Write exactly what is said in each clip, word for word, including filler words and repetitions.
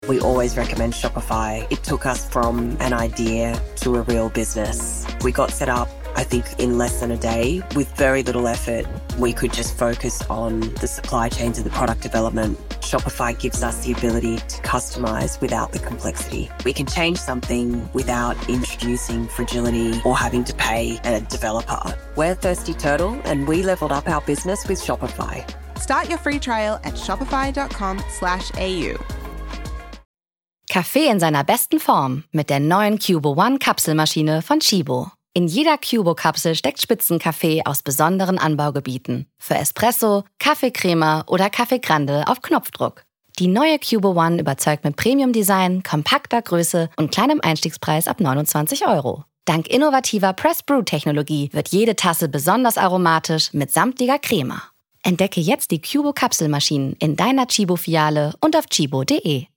We always recommend Shopify. It took us from an idea to a real business. We got set up, I think, in less than a day. With very little effort, we could just focus on the supply chains and the product development. Shopify gives us the ability to customize without the complexity. We can change something without introducing fragility or having to pay a developer. We're Thirsty Turtle, and we leveled up our business with Shopify. Start your free trial at shopify.com slash AU. Kaffee in seiner besten Form mit der neuen Cubo One Kapselmaschine von Chibo. In jeder Cubo-Kapsel steckt Spitzenkaffee aus besonderen Anbaugebieten. Für Espresso, Kaffeecrema oder Kaffee Grande auf Knopfdruck. Die neue Cubo One überzeugt mit Premium-Design, kompakter Größe und kleinem Einstiegspreis ab neunundzwanzig Euro. Dank innovativer Press-Brew-Technologie wird jede Tasse besonders aromatisch mit samtiger Crema. Entdecke jetzt die Cubo-Kapselmaschinen in deiner Chibo-Filiale und auf chibo punkt de.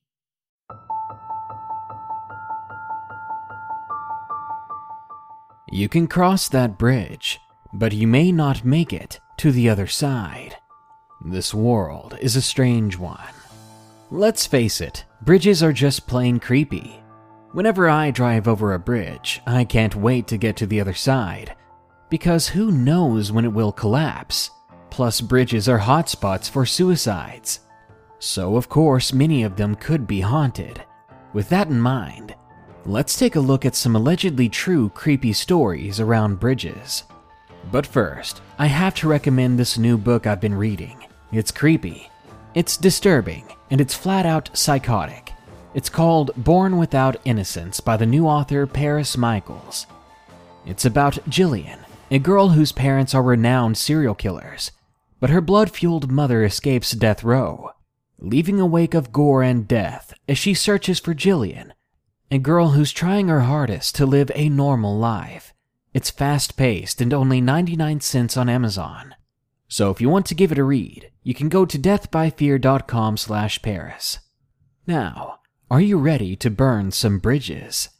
You can cross that bridge, but you may not make it to the other side. This world is a strange one. Let's face it, bridges are just plain creepy. Whenever I drive over a bridge, I can't wait to get to the other side, because who knows when it will collapse? Plus, bridges are hotspots for suicides. So, of course, many of them could be haunted. With that in mind, let's take a look at some allegedly true creepy stories around bridges. But first, I have to recommend this new book I've been reading. It's creepy, it's disturbing, and it's flat out psychotic. It's called Born Without Innocence by the new author Paris Michaels. It's about Jillian, a girl whose parents are renowned serial killers, but her blood-fueled mother escapes death row, leaving a wake of gore and death as she searches for Jillian, a girl who's trying her hardest to live a normal life. It's fast-paced and only ninety-nine cents on Amazon. So if you want to give it a read, you can go to deathbyfear.com slash Paris. Now, are you ready to burn some bridges?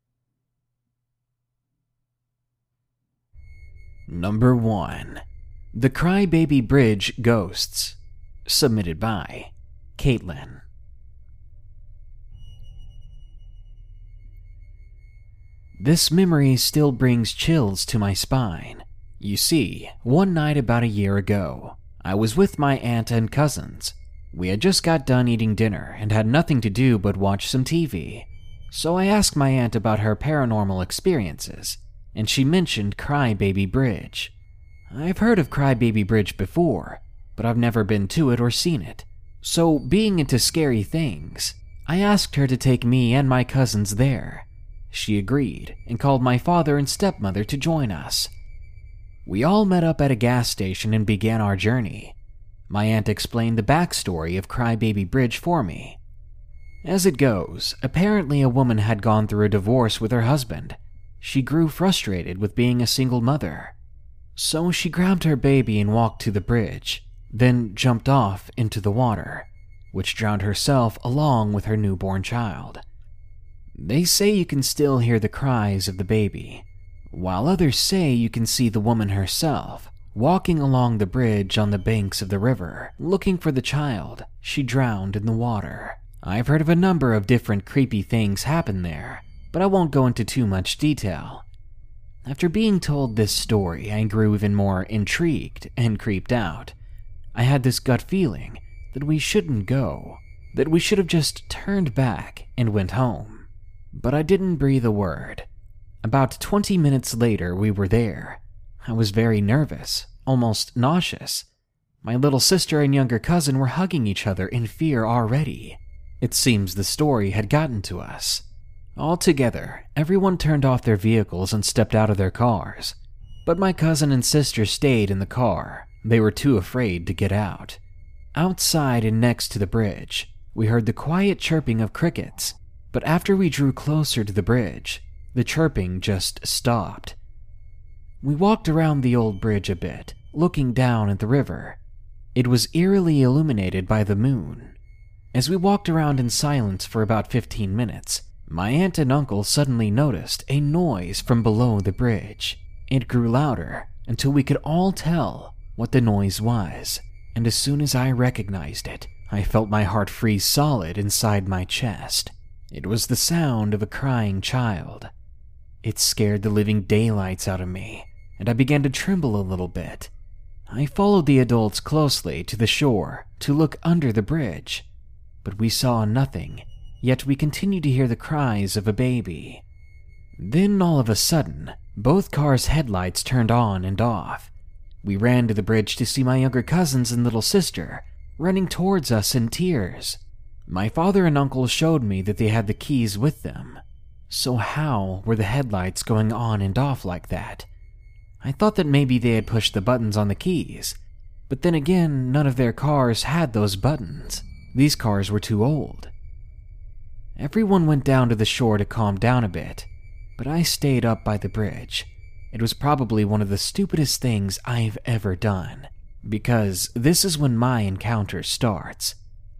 Number one. The Crybaby Bridge Ghosts. Submitted by Caitlin. This memory still brings chills to my spine. You see, one night about a year ago, I was with my aunt and cousins. We had just got done eating dinner and had nothing to do but watch some T V. So I asked my aunt about her paranormal experiences, and she mentioned Crybaby Bridge. I've heard of Crybaby Bridge before, but I've never been to it or seen it. So, being into scary things, I asked her to take me and my cousins there. She agreed and called my father and stepmother to join us. We all met up at a gas station and began our journey. My aunt explained the backstory of Crybaby Bridge for me. As it goes, apparently a woman had gone through a divorce with her husband. She grew frustrated with being a single mother. So she grabbed her baby and walked to the bridge, then jumped off into the water, which drowned herself along with her newborn child. They say you can still hear the cries of the baby, while others say you can see the woman herself walking along the bridge on the banks of the river, looking for the child she drowned in the water. I've heard of a number of different creepy things happen there, but I won't go into too much detail. After being told this story, I grew even more intrigued and creeped out. I had this gut feeling that we shouldn't go, that we should have just turned back and went home. But I didn't breathe a word. About twenty minutes later, we were there. I was very nervous, almost nauseous. My little sister and younger cousin were hugging each other in fear already. It seems the story had gotten to us. Altogether, everyone turned off their vehicles and stepped out of their cars. But my cousin and sister stayed in the car. They were too afraid to get out. Outside and next to the bridge, we heard the quiet chirping of crickets. But after we drew closer to the bridge, the chirping just stopped. We walked around the old bridge a bit, looking down at the river. It was eerily illuminated by the moon. As we walked around in silence for about fifteen minutes, my aunt and uncle suddenly noticed a noise from below the bridge. It grew louder until we could all tell what the noise was, and as soon as I recognized it, I felt my heart freeze solid inside my chest. It was the sound of a crying child. It scared the living daylights out of me, and I began to tremble a little bit. I followed the adults closely to the shore to look under the bridge, but we saw nothing, yet we continued to hear the cries of a baby. Then all of a sudden, both cars' headlights turned on and off. We ran to the bridge to see my younger cousins and little sister running towards us in tears. My father and uncle showed me that they had the keys with them. So how were the headlights going on and off like that? I thought that maybe they had pushed the buttons on the keys, but then again, none of their cars had those buttons. These cars were too old. Everyone went down to the shore to calm down a bit, but I stayed up by the bridge. It was probably one of the stupidest things I've ever done, because this is when my encounter starts.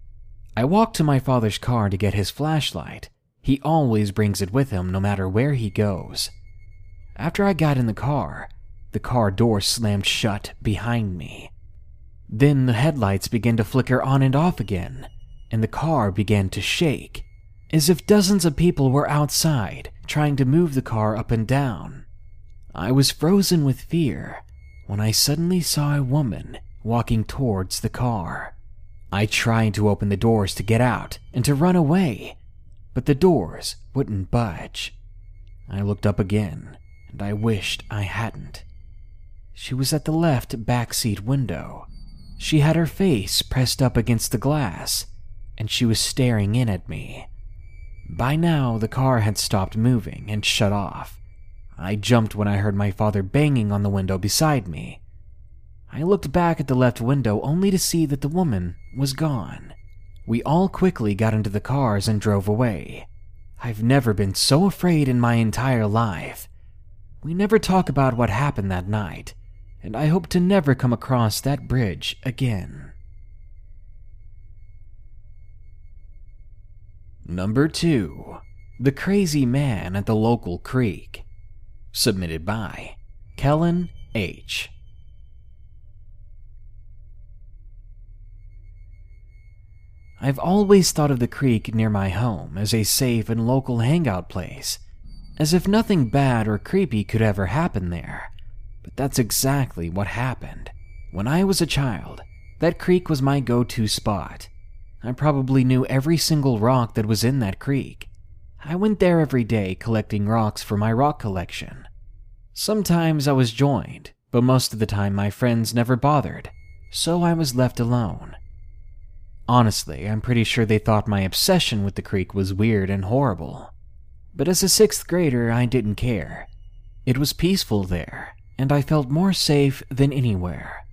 I walked to my father's car to get his flashlight. He always brings it with him no matter where he goes. After I got in the car, the car door slammed shut behind me. Then the headlights began to flicker on and off again, and the car began to shake, as if dozens of people were outside trying to move the car up and down. I was frozen with fear when I suddenly saw a woman walking towards the car. I tried to open the doors to get out and to run away, but the doors wouldn't budge. I looked up again, and I wished I hadn't. She was at the left backseat window. She had her face pressed up against the glass, and she was staring in at me. By now, the car had stopped moving and shut off. I jumped when I heard my father banging on the window beside me. I looked back at the left window only to see that the woman was gone. We all quickly got into the cars and drove away. I've never been so afraid in my entire life. We never talk about what happened that night, and I hope to never come across that bridge again. Number two. The Crazy Man at the Local Creek. Submitted by Kellen H. I've always thought of the creek near my home as a safe and local hangout place, as if nothing bad or creepy could ever happen there. But that's exactly what happened. When I was a child, that creek was my go-to spot. I probably knew every single rock that was in that creek. I went there every day collecting rocks for my rock collection. Sometimes I was joined, but most of the time my friends never bothered, so I was left alone. Honestly, I'm pretty sure they thought my obsession with the creek was weird and horrible. But as a sixth grader, I didn't care. It was peaceful there, and I felt more safe than anywhere.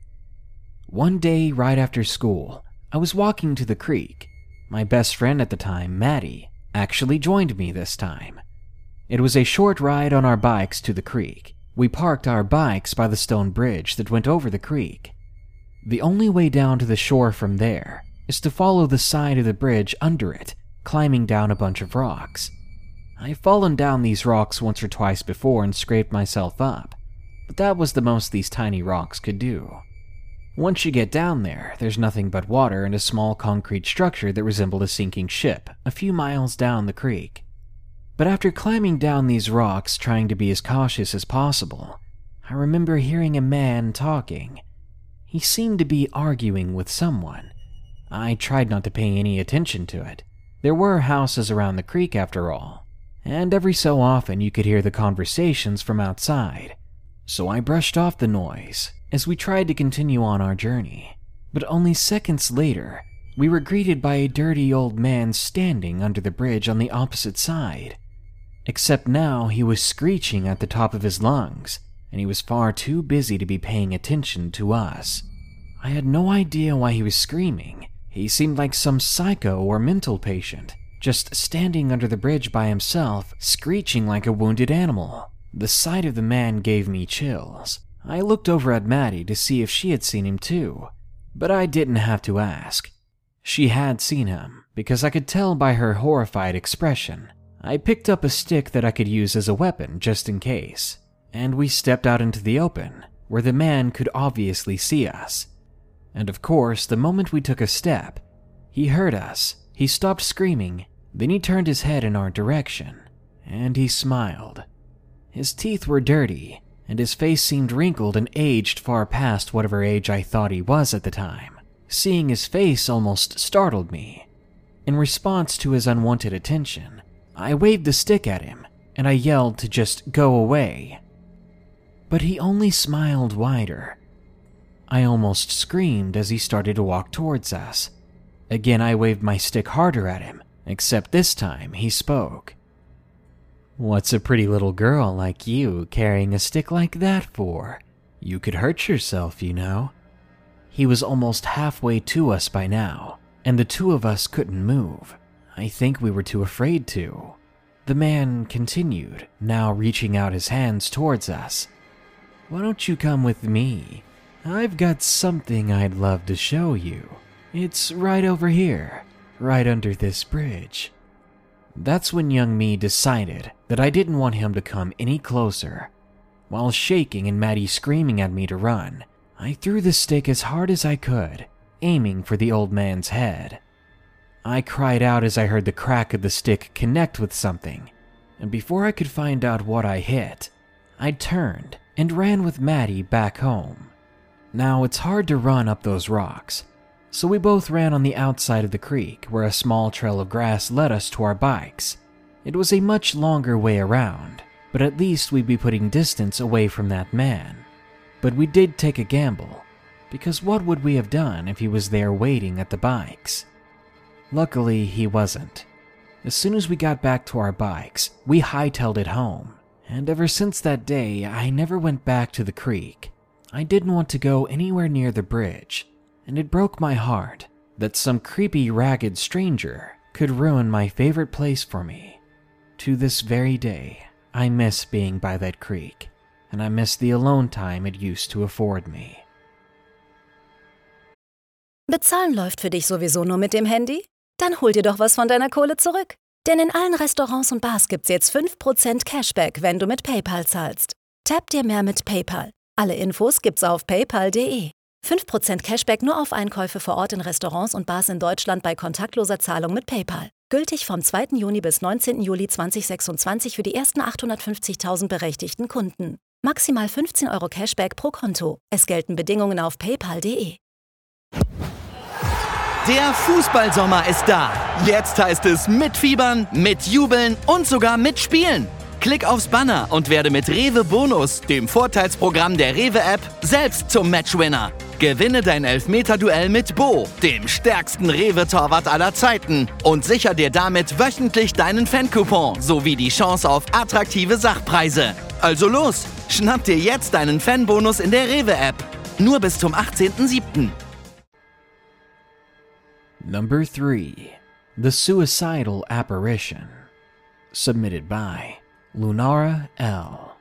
One day, right after school, I was walking to the creek. My best friend at the time, Maddie, actually joined me this time. It was a short ride on our bikes to the creek. We parked our bikes by the stone bridge that went over the creek. The only way down to the shore from there is to follow the side of the bridge under it, climbing down a bunch of rocks. I've fallen down these rocks once or twice before and scraped myself up, but that was the most these tiny rocks could do. Once you get down there, there's nothing but water and a small concrete structure that resembled a sinking ship a few miles down the creek. But after climbing down these rocks trying to be as cautious as possible, I remember hearing a man talking. He seemed to be arguing with someone. I tried not to pay any attention to it. There were houses around the creek after all, and every so often you could hear the conversations from outside. So I brushed off the noise as we tried to continue on our journey. But only seconds later, we were greeted by a dirty old man standing under the bridge on the opposite side. Except now he was screeching at the top of his lungs, and he was far too busy to be paying attention to us. I had no idea why he was screaming. He seemed like some psycho or mental patient, just standing under the bridge by himself, screeching like a wounded animal. The sight of the man gave me chills. I looked over at Maddie to see if she had seen him too, but I didn't have to ask. She had seen him, because I could tell by her horrified expression. I picked up a stick that I could use as a weapon just in case, and we stepped out into the open, where the man could obviously see us. And of course, the moment we took a step, He heard us, he stopped screaming, then he turned his head in our direction, and he smiled. His teeth were dirty, and his face seemed wrinkled and aged far past whatever age I thought he was at the time. Seeing his face almost startled me. In response to his unwanted attention, I waved the stick at him, and I yelled to just go away. But he only smiled wider. I almost screamed as he started to walk towards us. Again, I waved my stick harder at him, except this time he spoke. "What's a pretty little girl like you carrying a stick like that for? You could hurt yourself, you know." He was almost halfway to us by now, and the two of us couldn't move. I think we were too afraid to. The man continued, now reaching out his hands towards us. "Why don't you come with me? I've got something I'd love to show you. It's right over here, right under this bridge." That's when young me decided that I didn't want him to come any closer. While shaking and Maddie screaming at me to run, I threw the stick as hard as I could, aiming for the old man's head. I cried out as I heard the crack of the stick connect with something, and before I could find out what I hit, I turned and ran with Maddie back home. Now, it's hard to run up those rocks, so we both ran on the outside of the creek where a small trail of grass led us to our bikes. It was a much longer way around, but at least we'd be putting distance away from that man. But we did take a gamble, because what would we have done if he was there waiting at the bikes? Luckily, he wasn't. As soon as we got back to our bikes, we hightailed it home, and ever since that day, I never went back to the creek. I didn't want to go anywhere near the bridge, and it broke my heart that some creepy, ragged stranger could ruin my favorite place for me. To this very day, I miss being by that creek, and I miss the alone time it used to afford me. Bezahlen läuft für dich sowieso nur mit dem Handy? Dann hol dir doch was von deiner Kohle zurück. Denn in allen Restaurants und Bars gibt's jetzt fünf Prozent Cashback, wenn du mit PayPal zahlst. Tap dir mehr mit PayPal. Alle Infos gibt's auf paypal punkt de. fünf Prozent Cashback nur auf Einkäufe vor Ort in Restaurants und Bars in Deutschland bei kontaktloser Zahlung mit PayPal. Gültig vom zweiten Juni bis neunzehnten Juli zweitausendsechsundzwanzig für die ersten achthundertfünfzigtausend berechtigten Kunden. Maximal fünfzehn Euro Cashback pro Konto. Es gelten Bedingungen auf paypal punkt de. Der Fußballsommer ist da. Jetzt heißt es mitfiebern, mitjubeln und sogar mitspielen. Klick aufs Banner und werde mit Rewe Bonus, dem Vorteilsprogramm der Rewe-App, selbst zum Matchwinner. Gewinne dein Elfmeter-Duell mit Bo, dem stärksten Rewe-Torwart aller Zeiten, und sicher dir damit wöchentlich deinen Fan-Coupon sowie die Chance auf attraktive Sachpreise. Also los, schnapp dir jetzt deinen Fanbonus in der Rewe-App. Nur bis zum achtzehnten siebten Number three. The Suicidal Apparition. Submitted by Lunara L.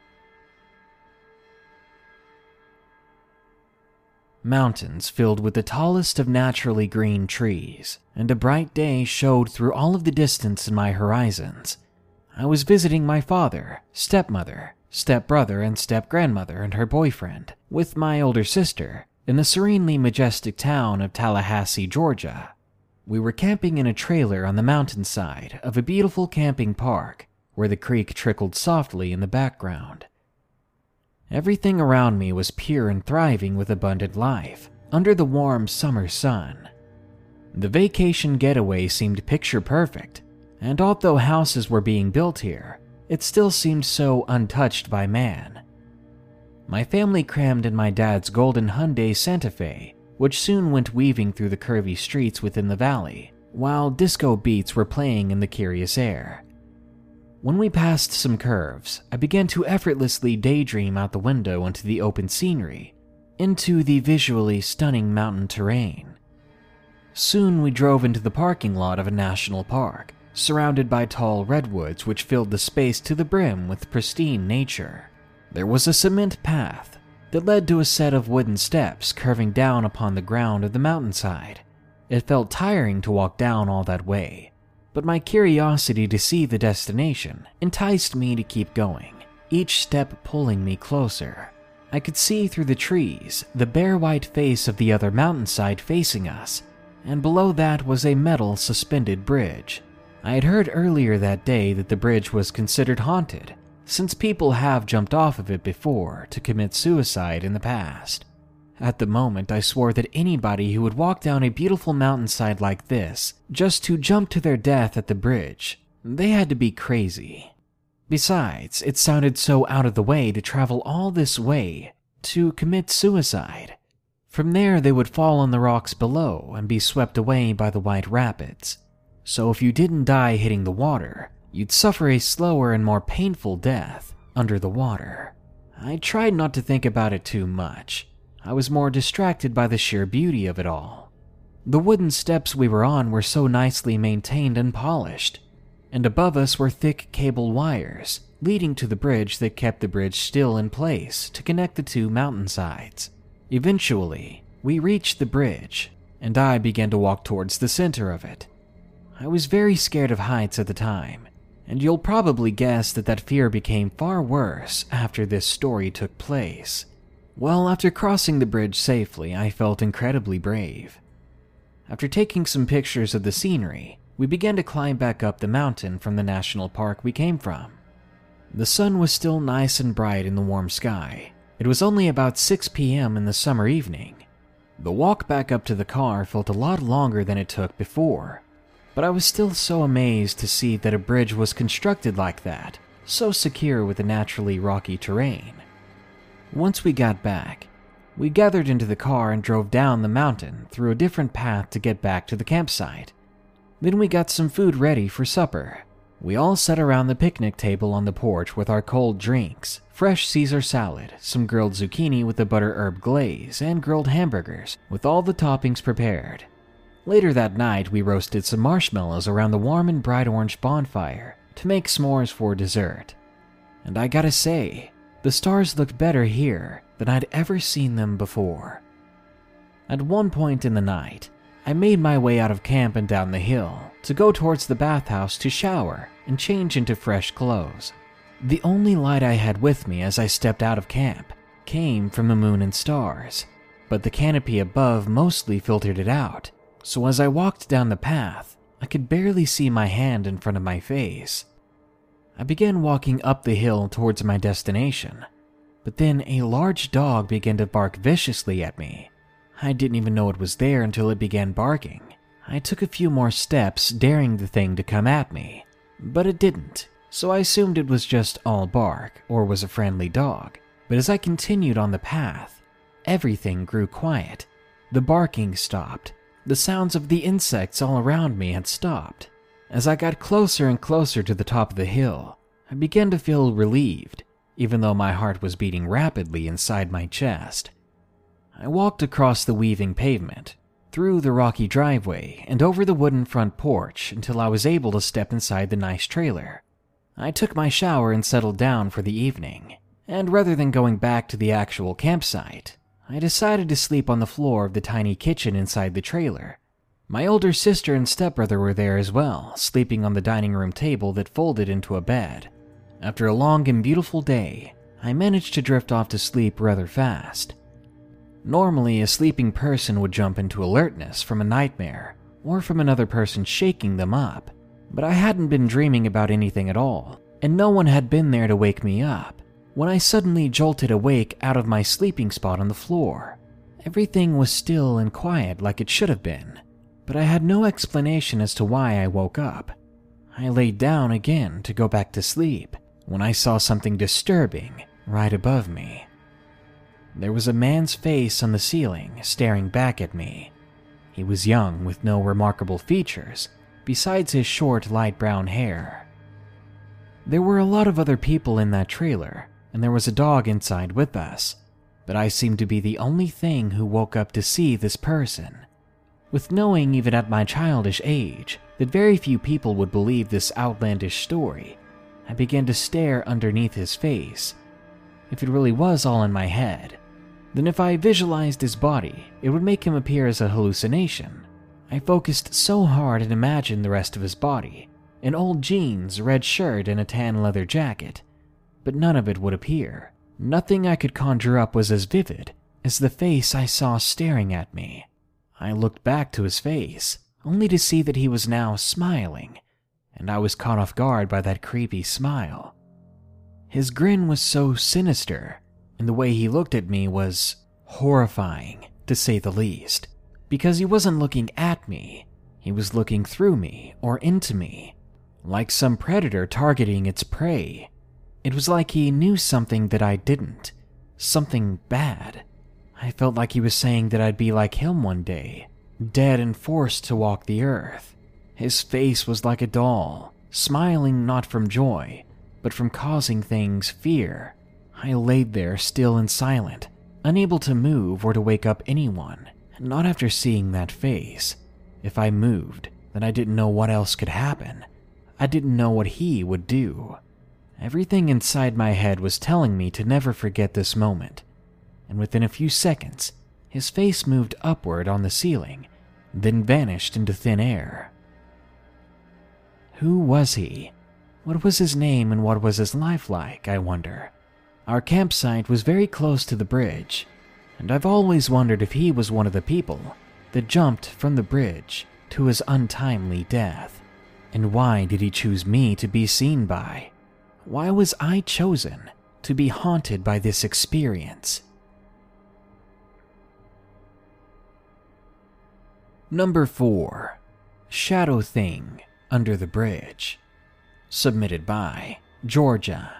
Mountains filled with the tallest of naturally green trees, and a bright day showed through all of the distance in my horizons. I was visiting my father, stepmother, stepbrother, and stepgrandmother and her boyfriend, with my older sister, in the serenely majestic town of Tallahassee, Georgia. We were camping in a trailer on the mountainside of a beautiful camping park, where the creek trickled softly in the background. Everything around me was pure and thriving with abundant life, under the warm summer sun. The vacation getaway seemed picture perfect, and although houses were being built here, it still seemed so untouched by man. My family crammed in my dad's golden Hyundai Santa Fe, which soon went weaving through the curvy streets within the valley, while disco beats were playing in the curious air. When we passed some curves, I began to effortlessly daydream out the window into the open scenery, into the visually stunning mountain terrain. Soon we drove into the parking lot of a national park, surrounded by tall redwoods which filled the space to the brim with pristine nature. There was a cement path that led to a set of wooden steps curving down upon the ground of the mountainside. It felt tiring to walk down all that way, but my curiosity to see the destination enticed me to keep going, each step pulling me closer. I could see through the trees the bare white face of the other mountainside facing us, and below that was a metal suspended bridge. I had heard earlier that day that the bridge was considered haunted, since people have jumped off of it before to commit suicide in the past. At the moment, I swore that anybody who would walk down a beautiful mountainside like this just to jump to their death at the bridge, they had to be crazy. Besides, it sounded so out of the way to travel all this way to commit suicide. From there, they would fall on the rocks below and be swept away by the White Rapids. So if you didn't die hitting the water, you'd suffer a slower and more painful death under the water. I tried not to think about it too much. I was more distracted by the sheer beauty of it all. The wooden steps we were on were so nicely maintained and polished, and above us were thick cable wires leading to the bridge that kept the bridge still in place to connect the two mountainsides. Eventually, we reached the bridge, and I began to walk towards the center of it. I was very scared of heights at the time, and you'll probably guess that that fear became far worse after this story took place. Well, after crossing the bridge safely, I felt incredibly brave. After taking some pictures of the scenery, we began to climb back up the mountain from the national park we came from. The sun was still nice and bright in the warm sky. It was only about six p.m. in the summer evening. The walk back up to the car felt a lot longer than it took before, but I was still so amazed to see that a bridge was constructed like that, so secure with the naturally rocky terrain. Once we got back, we gathered into the car and drove down the mountain through a different path to get back to the campsite. Then we got some food ready for supper. We all sat around the picnic table on the porch with our cold drinks, fresh Caesar salad, some grilled zucchini with a butter herb glaze, and grilled hamburgers with all the toppings prepared. Later that night, we roasted some marshmallows around the warm and bright orange bonfire to make s'mores for dessert. And I gotta say, the stars looked better here than I'd ever seen them before. At one point in the night, I made my way out of camp and down the hill to go towards the bathhouse to shower and change into fresh clothes. The only light I had with me as I stepped out of camp came from the moon and stars, but the canopy above mostly filtered it out, so as I walked down the path, I could barely see my hand in front of my face. I began walking up the hill towards my destination, but then a large dog began to bark viciously at me. I didn't even know it was there until it began barking. I took a few more steps, daring the thing to come at me, but it didn't, so I assumed it was just all bark or was a friendly dog. But as I continued on the path, everything grew quiet. The barking stopped. The sounds of the insects all around me had stopped. As I got closer and closer to the top of the hill, I began to feel relieved, even though my heart was beating rapidly inside my chest. I walked across the weaving pavement, through the rocky driveway, and over the wooden front porch until I was able to step inside the nice trailer. I took my shower and settled down for the evening, and rather than going back to the actual campsite, I decided to sleep on the floor of the tiny kitchen inside the trailer. My older sister and stepbrother were there as well, sleeping on the dining room table that folded into a bed. After a long and beautiful day, I managed to drift off to sleep rather fast. Normally, a sleeping person would jump into alertness from a nightmare or from another person shaking them up, but I hadn't been dreaming about anything at all, and no one had been there to wake me up when I suddenly jolted awake out of my sleeping spot on the floor. Everything was still and quiet like it should have been, but I had no explanation as to why I woke up. I laid down again to go back to sleep when I saw something disturbing right above me. There was a man's face on the ceiling staring back at me. He was young with no remarkable features besides his short light brown hair. There were a lot of other people in that trailer, and there was a dog inside with us, but I seemed to be the only thing who woke up to see this person. With knowing even at my childish age that very few people would believe this outlandish story, I began to stare underneath his face. If it really was all in my head, then if I visualized his body, it would make him appear as a hallucination. I focused so hard and imagined the rest of his body, in old jeans, red shirt, and a tan leather jacket, but none of it would appear. Nothing I could conjure up was as vivid as the face I saw staring at me. I looked back to his face, only to see that he was now smiling, and I was caught off guard by that creepy smile. His grin was so sinister, and the way he looked at me was horrifying, to say the least, because he wasn't looking at me, he was looking through me or into me, like some predator targeting its prey. It was like he knew something that I didn't, something bad. I felt like he was saying that I'd be like him one day, dead and forced to walk the earth. His face was like a doll, smiling not from joy, but from causing things fear. I laid there still and silent, unable to move or to wake up anyone, not after seeing that face. If I moved, then I didn't know what else could happen. I didn't know what he would do. Everything inside my head was telling me to never forget this moment, and within a few seconds, his face moved upward on the ceiling, then vanished into thin air. Who was he? What was his name and what was his life like, I wonder? Our campsite was very close to the bridge, and I've always wondered if he was one of the people that jumped from the bridge to his untimely death. And why did he choose me to be seen by? Why was I chosen to be haunted by this experience? Number four. Shadow Thing Under the Bridge. Submitted by Georgia.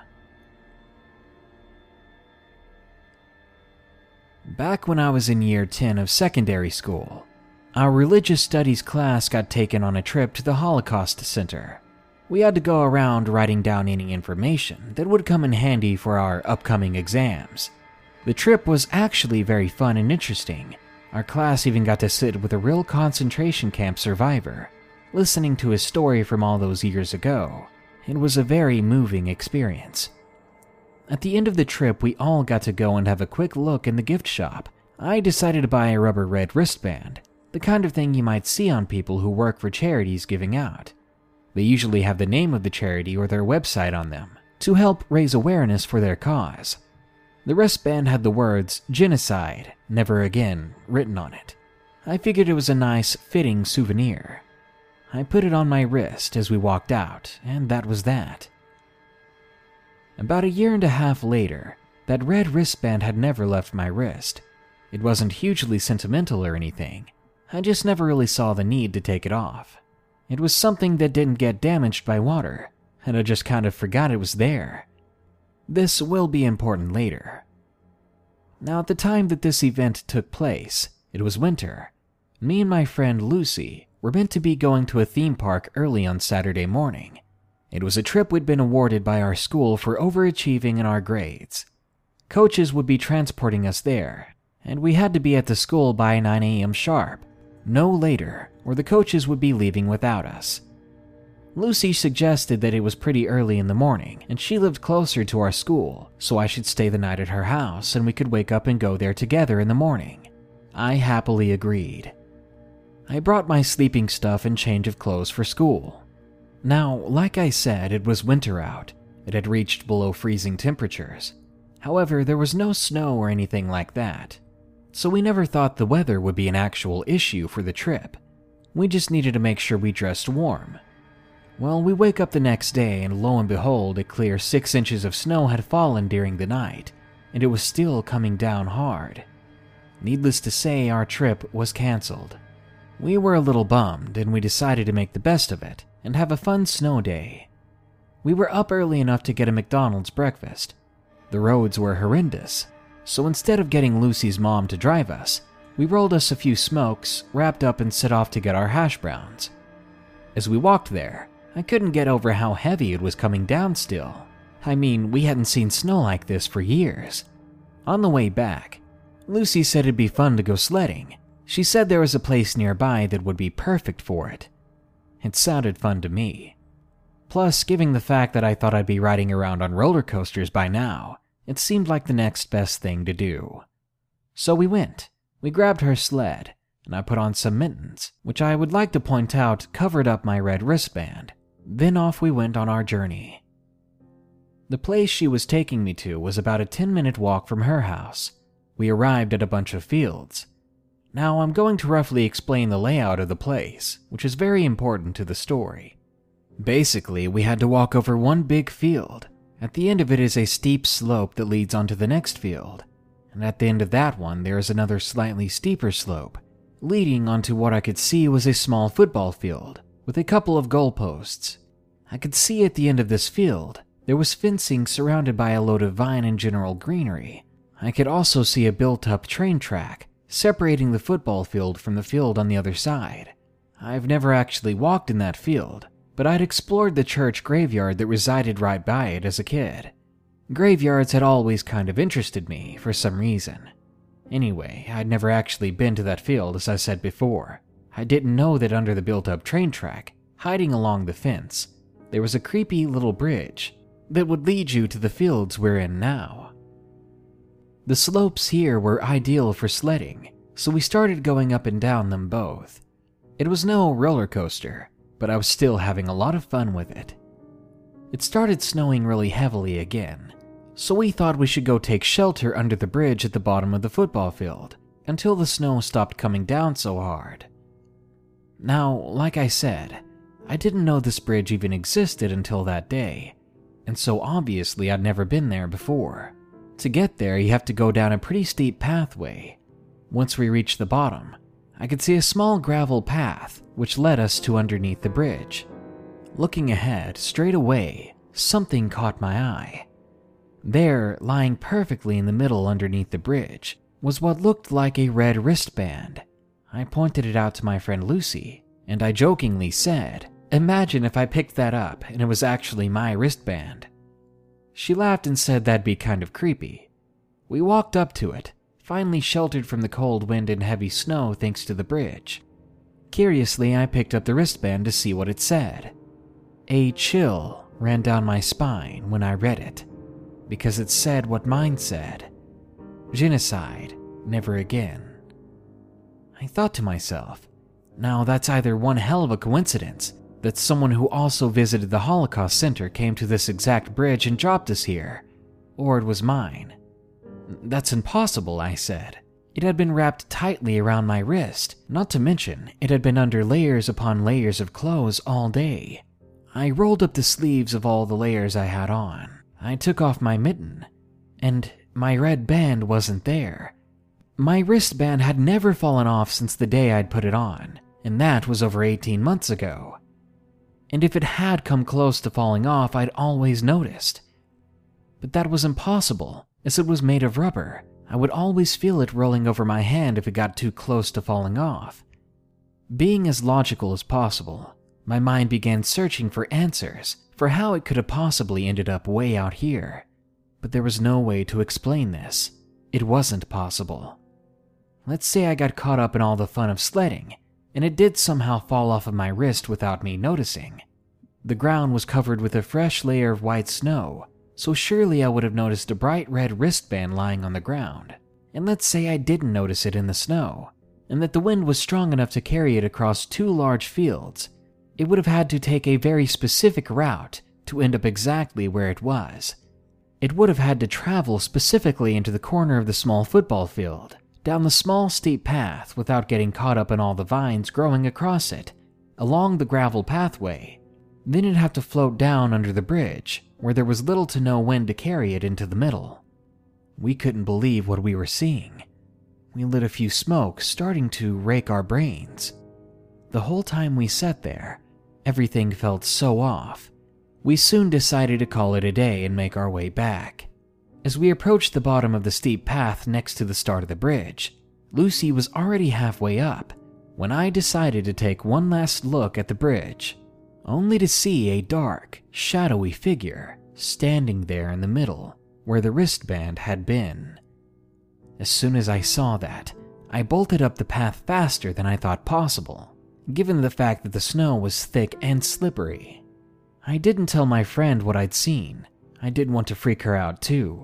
Back when I was in year ten of secondary school, our religious studies class got taken on a trip to the Holocaust Center. We had to go around writing down any information that would come in handy for our upcoming exams. The trip was actually very fun and interesting. Our class even got to sit with a real concentration camp survivor, listening to his story from all those years ago. It was a very moving experience. At the end of the trip, we all got to go and have a quick look in the gift shop. I decided to buy a rubber red wristband, the kind of thing you might see on people who work for charities giving out. They usually have the name of the charity or their website on them to help raise awareness for their cause. The wristband had the words "Genocide, Never Again" written on it. I figured it was a nice, fitting souvenir. I put it on my wrist as we walked out, and that was that. About a year and a half later, that red wristband had never left my wrist. It wasn't hugely sentimental or anything. I just never really saw the need to take it off. It was something that didn't get damaged by water, and I just kind of forgot it was there. This will be important later. Now, at the time that this event took place, it was winter. Me and my friend Lucy were meant to be going to a theme park early on Saturday morning. It was a trip we'd been awarded by our school for overachieving in our grades. Coaches would be transporting us there, and we had to be at the school by nine a.m. sharp, no later, or the coaches would be leaving without us. Lucy suggested that it was pretty early in the morning, and she lived closer to our school, so I should stay the night at her house and we could wake up and go there together in the morning. I happily agreed. I brought my sleeping stuff and change of clothes for school. Now, like I said, it was winter out. It had reached below freezing temperatures. However, there was no snow or anything like that, so we never thought the weather would be an actual issue for the trip. We just needed to make sure we dressed warm. Well, we wake up the next day and lo and behold, a clear six inches of snow had fallen during the night, and it was still coming down hard. Needless to say, our trip was canceled. We were a little bummed, and we decided to make the best of it and have a fun snow day. We were up early enough to get a McDonald's breakfast. The roads were horrendous, so instead of getting Lucy's mom to drive us, we rolled us a few smokes, wrapped up and set off to get our hash browns. As we walked there, I couldn't get over how heavy it was coming down still. I mean, we hadn't seen snow like this for years. On the way back, Lucy said it'd be fun to go sledding. She said there was a place nearby that would be perfect for it. It sounded fun to me. Plus, given the fact that I thought I'd be riding around on roller coasters by now, it seemed like the next best thing to do. So we went. We grabbed her sled, and I put on some mittens, which I would like to point out covered up my red wristband. Then off we went on our journey. The place she was taking me to was about a ten-minute walk from her house. We arrived at a bunch of fields. Now I'm going to roughly explain the layout of the place, which is very important to the story. Basically, we had to walk over one big field. At the end of it is a steep slope that leads onto the next field, and at the end of that one there is another slightly steeper slope, leading onto what I could see was a small football field with a couple of goalposts. I could see at the end of this field there was fencing surrounded by a load of vine and general greenery. I could also see a built-up train track separating the football field from the field on the other side. I've never actually walked in that field, but I'd explored the church graveyard that resided right by it as a kid. Graveyards had always kind of interested me for some reason. Anyway, I'd never actually been to that field, as I said before. I didn't know that under the built-up train track, hiding along the fence, there was a creepy little bridge that would lead you to the fields we're in now. The slopes here were ideal for sledding, so we started going up and down them both. It was no roller coaster, but I was still having a lot of fun with it. It started snowing really heavily again, so we thought we should go take shelter under the bridge at the bottom of the football field until the snow stopped coming down so hard. Now, like I said, I didn't know this bridge even existed until that day, and so obviously I'd never been there before. To get there, you have to go down a pretty steep pathway. Once we reached the bottom, I could see a small gravel path which led us to underneath the bridge. Looking ahead, straight away, something caught my eye. There, lying perfectly in the middle underneath the bridge, was what looked like a red wristband. I pointed it out to my friend Lucy, and I jokingly said, "Imagine if I picked that up and it was actually my wristband." She laughed and said that'd be kind of creepy. We walked up to it, finally sheltered from the cold wind and heavy snow thanks to the bridge. Curiously, I picked up the wristband to see what it said. A chill ran down my spine when I read it, because it said what mine said: genocide, never again. I thought to myself, now that's either one hell of a coincidence that someone who also visited the Holocaust Center came to this exact bridge and dropped us here, or it was mine. That's impossible, I said. It had been wrapped tightly around my wrist, not to mention it had been under layers upon layers of clothes all day. I rolled up the sleeves of all the layers I had on. I took off my mitten, and my red band wasn't there. My wristband had never fallen off since the day I'd put it on, and that was over eighteen months ago. And if it had come close to falling off, I'd always noticed. But that was impossible, as it was made of rubber. I would always feel it rolling over my hand if it got too close to falling off. Being as logical as possible, my mind began searching for answers for how it could have possibly ended up way out here. But there was no way to explain this. It wasn't possible. Let's say I got caught up in all the fun of sledding, and it did somehow fall off of my wrist without me noticing. The ground was covered with a fresh layer of white snow, so surely I would have noticed a bright red wristband lying on the ground. And let's say I didn't notice it in the snow, and that the wind was strong enough to carry it across two large fields. It would have had to take a very specific route to end up exactly where it was. It would have had to travel specifically into the corner of the small football field, down the small steep path without getting caught up in all the vines growing across it, along the gravel pathway. Then it'd have to float down under the bridge, where there was little to no wind to carry it into the middle. We couldn't believe what we were seeing. We lit a few smokes, starting to rake our brains. The whole time we sat there, everything felt so off. We soon decided to call it a day and make our way back. As we approached the bottom of the steep path next to the start of the bridge, Lucy was already halfway up when I decided to take one last look at the bridge, only to see a dark, shadowy figure standing there in the middle where the wristband had been. As soon as I saw that, I bolted up the path faster than I thought possible, given the fact that the snow was thick and slippery. I didn't tell my friend what I'd seen. I didn't want to freak her out too.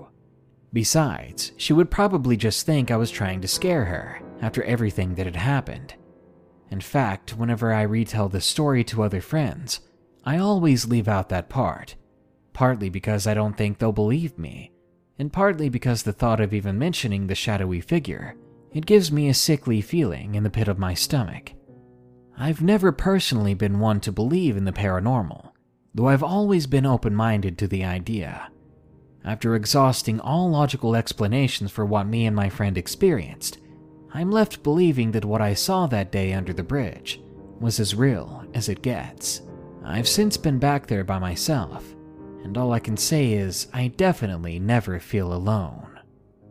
Besides, she would probably just think I was trying to scare her after everything that had happened. In fact, whenever I retell this story to other friends, I always leave out that part, partly because I don't think they'll believe me, and partly because the thought of even mentioning the shadowy figure It gives me a sickly feeling in the pit of my stomach. I've never personally been one to believe in the paranormal, though I've always been open-minded to the idea. After exhausting all logical explanations for what me and my friend experienced, I'm left believing that what I saw that day under the bridge was as real as it gets. I've since been back there by myself, and all I can say is I definitely never feel alone.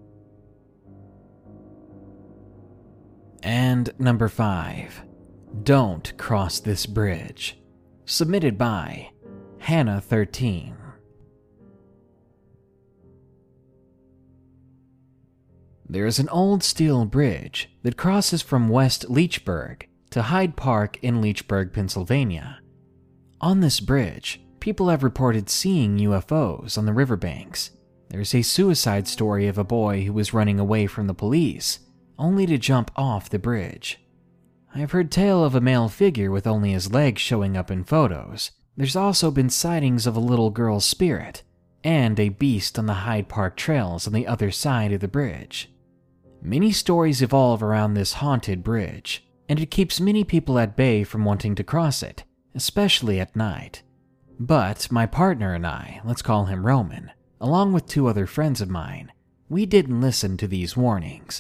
And number five, Don't Cross This Bridge, submitted by Hannah thirteen. There is an old steel bridge that crosses from West Leechburg to Hyde Park in Leechburg, Pennsylvania. On this bridge, people have reported seeing U F Os on the riverbanks. There's a suicide story of a boy who was running away from the police, only to jump off the bridge. I've heard tale of a male figure with only his legs showing up in photos. There's also been sightings of a little girl's spirit, and a beast on the Hyde Park trails on the other side of the bridge. Many stories evolve around this haunted bridge, and it keeps many people at bay from wanting to cross it, especially at night. But my partner and I, let's call him Roman, along with two other friends of mine, we didn't listen to these warnings.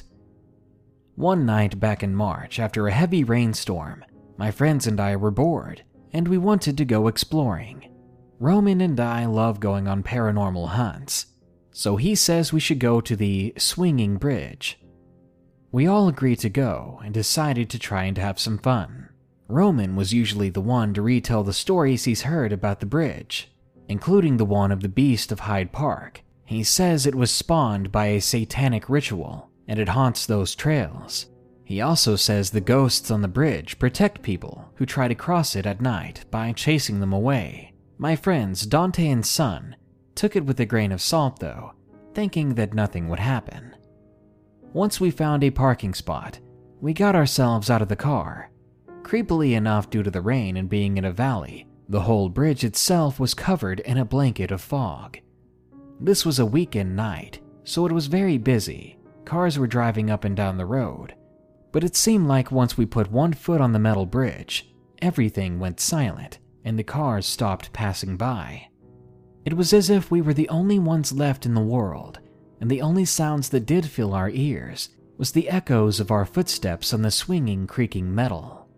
One night back in March, after a heavy rainstorm, my friends and I were bored, and we wanted to go exploring. Roman and I love going on paranormal hunts, so he says we should go to the Swinging Bridge. We all agreed to go and decided to try and have some fun. Roman was usually the one to retell the stories he's heard about the bridge, including the one of the Beast of Hyde Park. He says it was spawned by a satanic ritual, and it haunts those trails. He also says the ghosts on the bridge protect people who try to cross it at night by chasing them away. My friends Dante and Son took it with a grain of salt though, thinking that nothing would happen. Once we found a parking spot, we got ourselves out of the car. Creepily enough, due to the rain and being in a valley, the whole bridge itself was covered in a blanket of fog. This was a weekend night, so it was very busy. Cars were driving up and down the road, but it seemed like once we put one foot on the metal bridge, everything went silent and the cars stopped passing by. It was as if we were the only ones left in the world, and the only sounds that did fill our ears was the echoes of our footsteps on the swinging, creaking metal.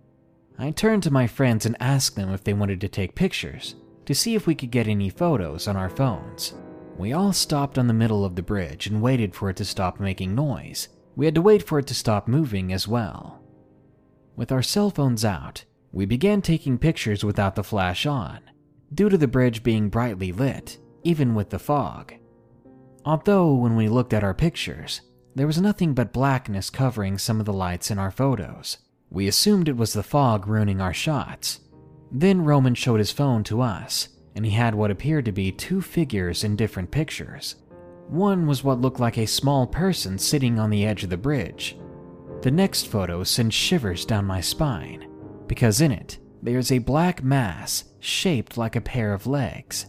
I turned to my friends and asked them if they wanted to take pictures to see if we could get any photos on our phones. We all stopped on the middle of the bridge and waited for it to stop making noise. We had to wait for it to stop moving as well. With our cell phones out, we began taking pictures without the flash on, due to the bridge being brightly lit, even with the fog. Although when we looked at our pictures, there was nothing but blackness covering some of the lights in our photos. We assumed it was the fog ruining our shots. Then Roman showed his phone to us, and he had what appeared to be two figures in different pictures. One was what looked like a small person sitting on the edge of the bridge. The next photo sent shivers down my spine, because in it, there is a black mass shaped like a pair of legs.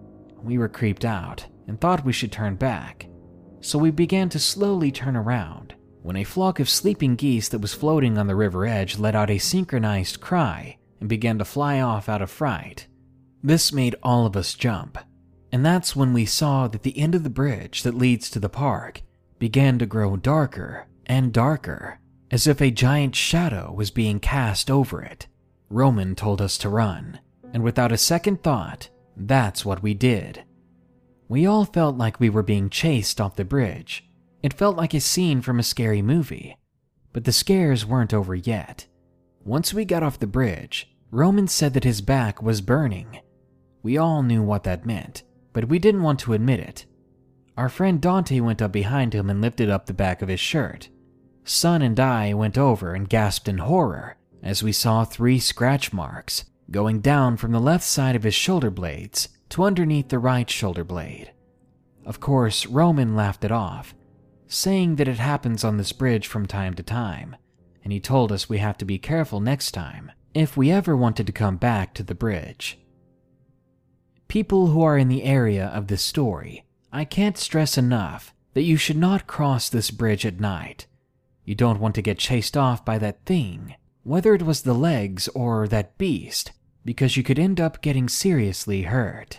We were creeped out and thought we should turn back, so we began to slowly turn around when a flock of sleeping geese that was floating on the river edge let out a synchronized cry and began to fly off out of fright. This made all of us jump, and that's when we saw that the end of the bridge that leads to the park began to grow darker and darker, as if a giant shadow was being cast over it. Roman told us to run, and without a second thought, that's what we did. We all felt like we were being chased off the bridge. It felt like a scene from a scary movie, but the scares weren't over yet. Once we got off the bridge, Roman said that his back was burning. We all knew what that meant, but we didn't want to admit it. Our friend Dante went up behind him and lifted up the back of his shirt. Son and I went over and gasped in horror as we saw three scratch marks going down from the left side of his shoulder blades to underneath the right shoulder blade. Of course, Roman laughed it off, saying that it happens on this bridge from time to time, and he told us we have to be careful next time if we ever wanted to come back to the bridge. People who are in the area of this story, I can't stress enough that you should not cross this bridge at night. You don't want to get chased off by that thing, whether it was the legs or that beast, because you could end up getting seriously hurt.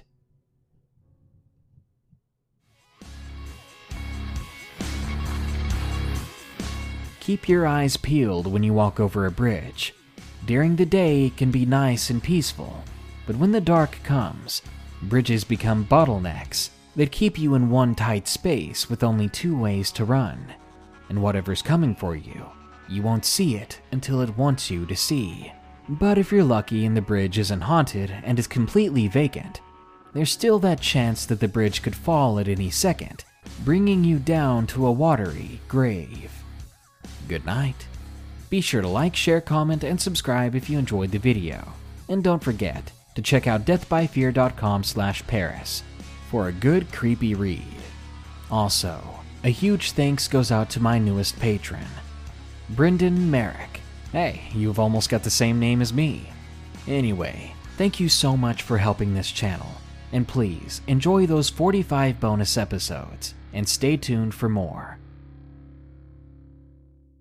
Keep your eyes peeled when you walk over a bridge. During the day, it can be nice and peaceful, but when the dark comes, bridges become bottlenecks that keep you in one tight space with only two ways to run. And whatever's coming for you, you won't see it until it wants you to see. But if you're lucky and the bridge isn't haunted and is completely vacant, there's still that chance that the bridge could fall at any second, bringing you down to a watery grave. Good night. Be sure to like, share, comment, and subscribe if you enjoyed the video. And don't forget to check out death by fear dot com slash Paris for a good creepy read. Also, a huge thanks goes out to my newest patron, Brendan Merrick. Hey, you've almost got the same name as me. Anyway, thank you so much for helping this channel, and please enjoy those forty-five bonus episodes, and stay tuned for more.